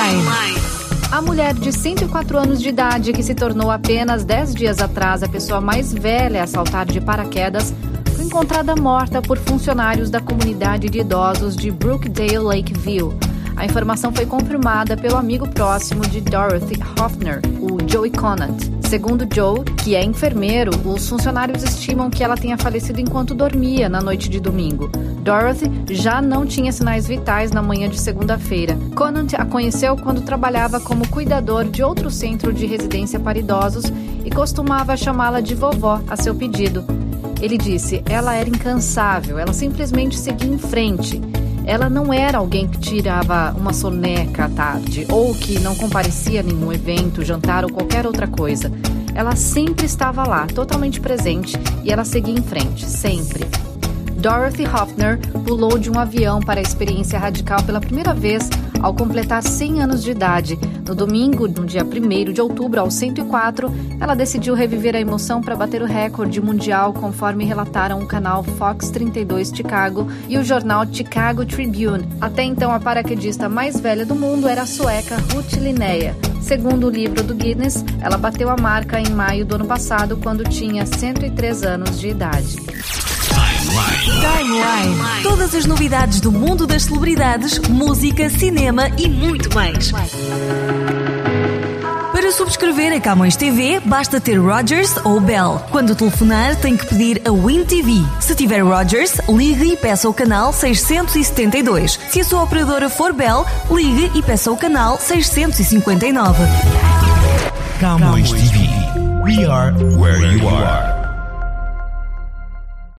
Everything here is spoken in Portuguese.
Timeline. A mulher de 104 anos de idade, que se tornou apenas 10 dias atrás a pessoa mais velha a saltar de paraquedas, foi encontrada morta por funcionários da comunidade de idosos de Brookdale Lakeview. A informação foi confirmada pelo amigo próximo de Dorothy Hoffner, o Joey Conant. Segundo Joe, que é enfermeiro, os funcionários estimam que ela tenha falecido enquanto dormia na noite de domingo. Dorothy já não tinha sinais vitais na manhã de segunda-feira. Conant a conheceu quando trabalhava como cuidador de outro centro de residência para idosos e costumava chamá-la de vovó a seu pedido. Ele disse, ela era incansável, ela simplesmente seguia em frente. Ela não era alguém que tirava uma soneca à tarde ou que não comparecia a nenhum evento, jantar ou qualquer outra coisa. Ela sempre estava lá, totalmente presente, e ela seguia em frente, sempre. Dorothy Hoffner pulou de um avião para a experiência radical pela primeira vez ao completar 100 anos de idade. No domingo, no dia 1º de outubro, aos 104, ela decidiu reviver a emoção para bater o recorde mundial, conforme relataram o canal Fox 32 Chicago e o jornal Chicago Tribune. Até então, a paraquedista mais velha do mundo era a sueca Ruth Linnea. Segundo o livro do Guinness, ela bateu a marca em maio do ano passado, quando tinha 103 anos de idade. Timeline. Todas as novidades do mundo das celebridades, música, cinema e muito mais. Para subscrever a Camões TV, basta ter Rogers ou Bell. Quando telefonar, tem que pedir a Win TV. Se tiver Rogers, ligue e peça o canal 672. Se a sua operadora for Bell, ligue e peça o canal 659. Camões TV. We are where you are.